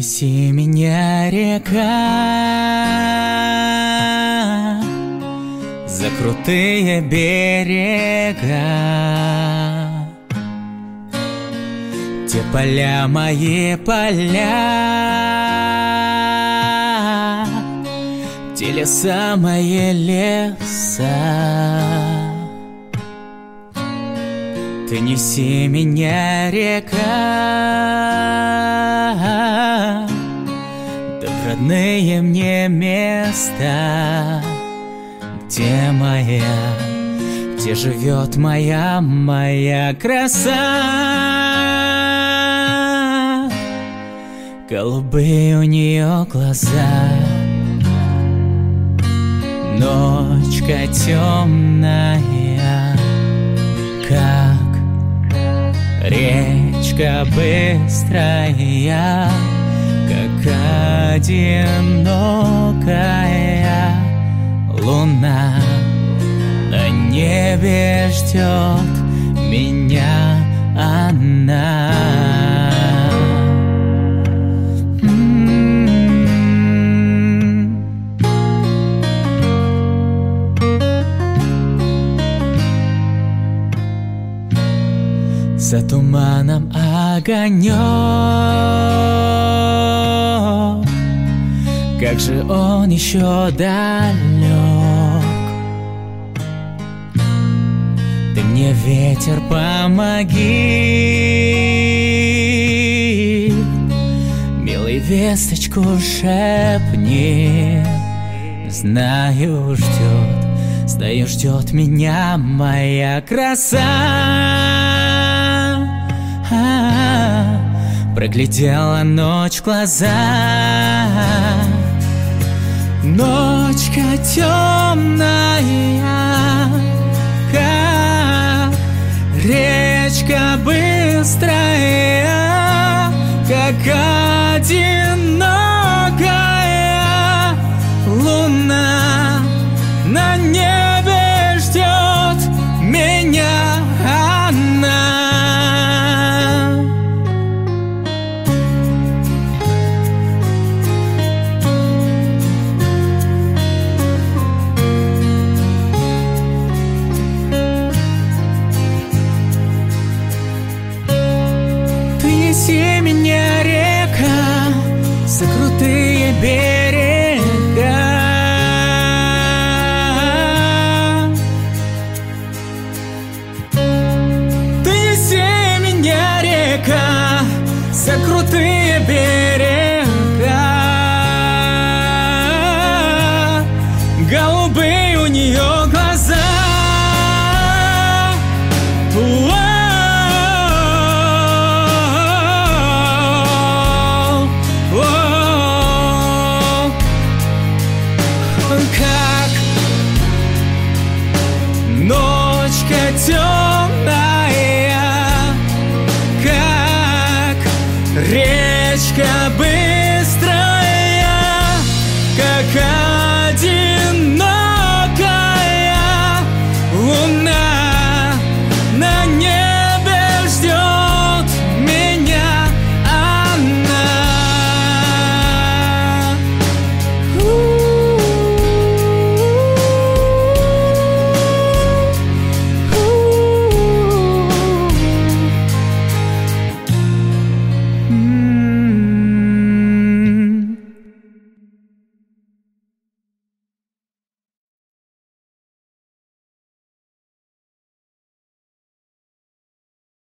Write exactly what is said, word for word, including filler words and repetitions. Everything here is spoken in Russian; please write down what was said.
неси меня, река, за крутые берега. Те поля мои поля, те леса мои леса. Ты неси меня, река, да в родные мне места, где моя, где живет моя, моя краса. Голубые у нее глаза, ночка темная, как речка быстрая, как одинокая луна. На небе ждет меня она. За туманом огонек, как же он еще далек. Ты мне, ветер, помоги, милый, весточку шепни. Знаю, ждет, знаю, ждет меня моя краса. Проглядела ночь в глаза, ночка темная, как речка быстрая, как одинокая луна. На небе ждет меня она. Неси меня, река, за крутые берега.